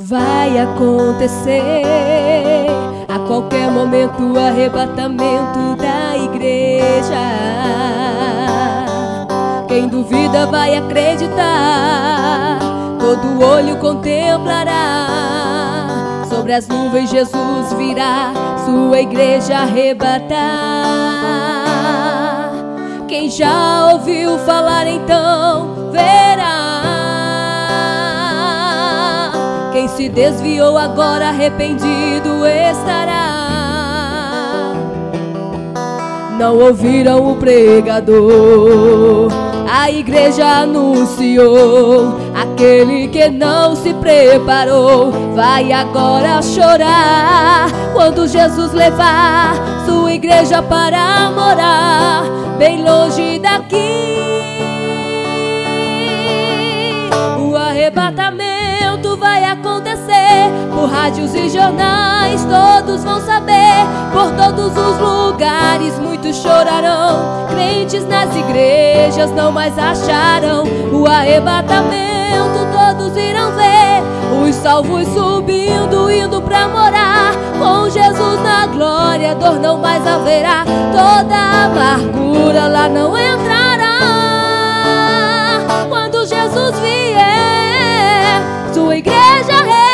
vai acontecer a qualquer momento o arrebatamento da igreja. Quem duvida vai acreditar, todo olho contemplará. Sobre as nuvens Jesus virá, sua igreja arrebatar. Quem já ouviu falar então verá. Quem se desviou agora arrependido estará. Não ouviram o pregador, a igreja anunciou. Aquele que não se preparou vai agora chorar, quando Jesus levar sua igreja para morar bem longe daqui. O arrebatamento vai acontecer, por rádios e jornais todos vão saber. Por todos os lugares muitos chorarão, crentes nas igrejas não mais acharão. O arrebatamento todos irão ver, os salvos subindo, indo pra morar com Jesus na glória. Dor não mais haverá, toda amargura lá não entrará. Quando Jesus vier sua igreja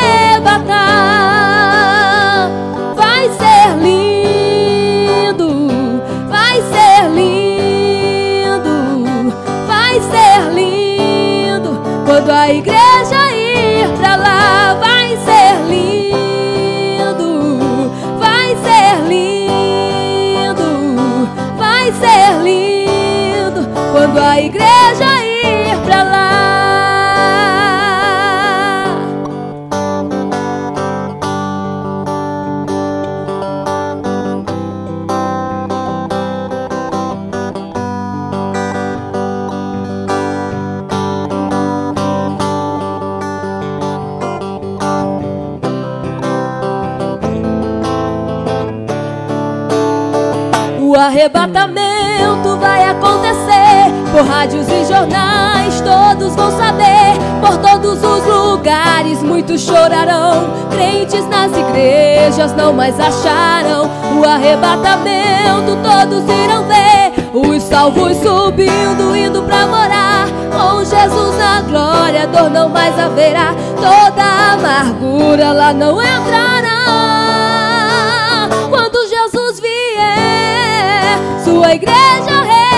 arrebatar, vai ser lindo, vai ser lindo, vai ser lindo. Quando a igreja ir pra lá, vai ser lindo, vai ser lindo, vai ser lindo. Quando a igreja ir pra lá. O arrebatamento vai acontecer, por rádios e jornais todos vão saber. Por todos os lugares muitos chorarão, crentes nas igrejas não mais acharão. O arrebatamento todos irão ver, os salvos subindo, indo pra morar com Jesus na glória. Dor não mais haverá, toda amargura lá não entrará. Quando Jesus vier sua igreja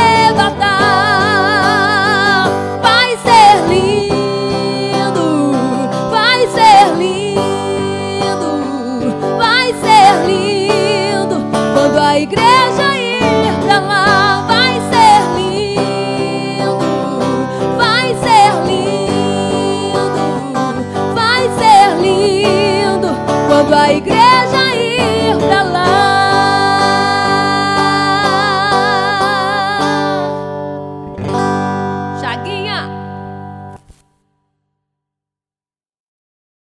arrebatar, vai ser lindo, vai ser lindo, vai ser lindo. Quando a igreja ir pra lá, vai ser lindo, vai ser lindo, vai ser lindo. Quando a igreja